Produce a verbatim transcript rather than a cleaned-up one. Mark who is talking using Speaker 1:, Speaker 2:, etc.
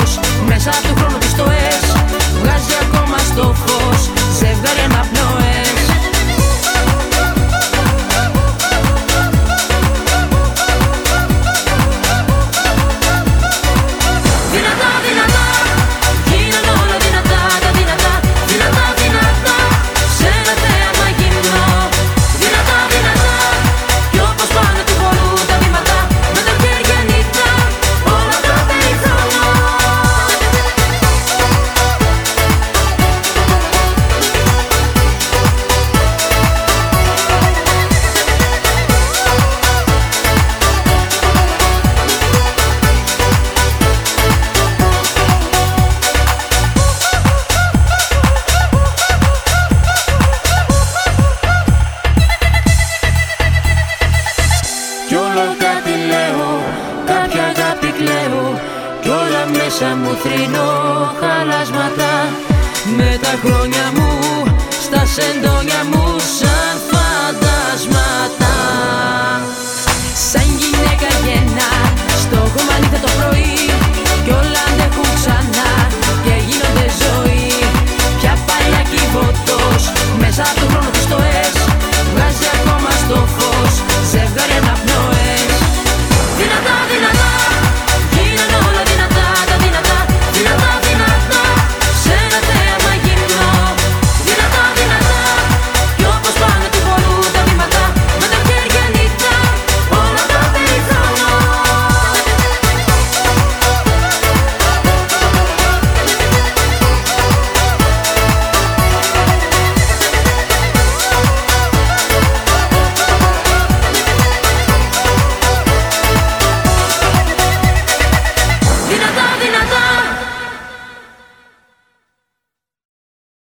Speaker 1: φως. Μέσα από το χρόνο της στοές βγάζει ακόμα στο φως ζευγάρι αναπνοές. Δυνατά, δυνατά, γίνανε όλα δυνατά, τα δυνατά. Δυνατά, δυνατά, σε ένα θέαμα γυμνό. Δυνατά, δυνατά, κι όπως πάνε του χορού τα βήματα, με τα χέρια νύχτα, όλα τα περιθρονώ. Κι όλο κάτι λέω, κάποια αγάπη κλαίω, κι όλα μέσα μου θρηνώ χαλάσματα. Με τα χρόνια μου, στα σεντόνια μου σαν φαντάσματα. Σαν γυναίκα γεννά, στο κομμάτι το πρωί.